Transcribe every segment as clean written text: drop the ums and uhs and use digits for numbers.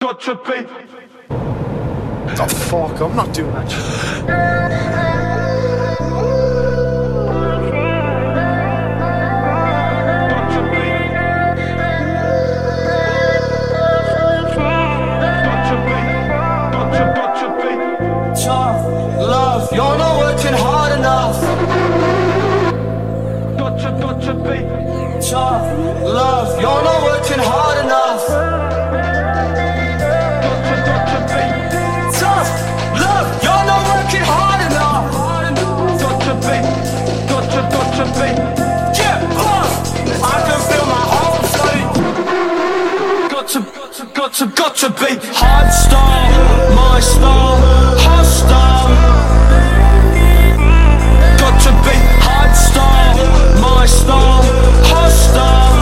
Gotcha, babe. Oh fuck, I'm not doing that shit. Love, you're not working hard enough. Gotcha, babe. Love, you're not working hard enough. Gotcha, babe. Love, you're not working hard enough. Gotcha, babe. Gotcha, babe. Yeah, I can feel my whole body. Gotcha, babe. Hard style, my style, hostile. Gotcha, babe. Hard style, my style, hostile.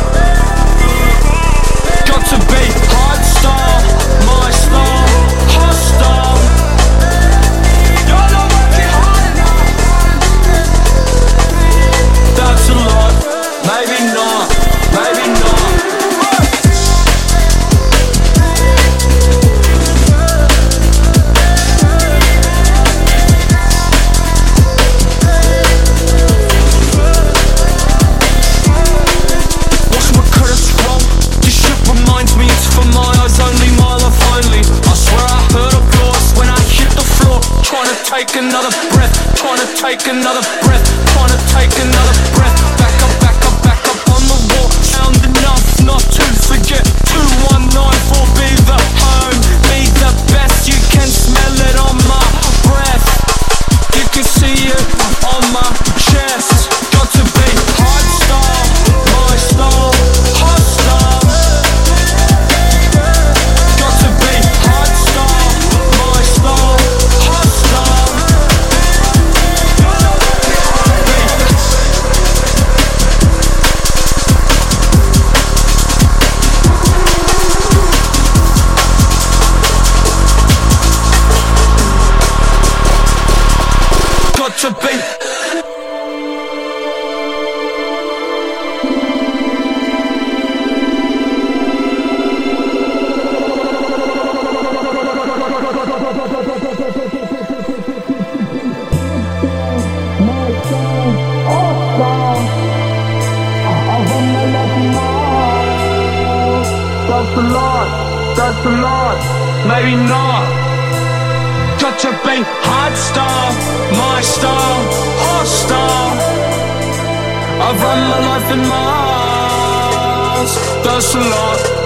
Gotcha, babe. Hard style, my style, hostile. You're not working hard enough. That's a lot. Maybe not. Maybe not. Take another breath, trying to take another breath, trying to take another breath. Back up on the wall. Sound enough not to forget. 2194 be the home, be the best. You can smell it on my breath, you can see it on my chest. Got to be hard style, my style, hostile. Got to be hard style, my style, hostile. Gotcha, babe. That's a lot, maybe not. Gotcha, babe. Hard style, my style, hostile. I run my life in miles. That's a lot.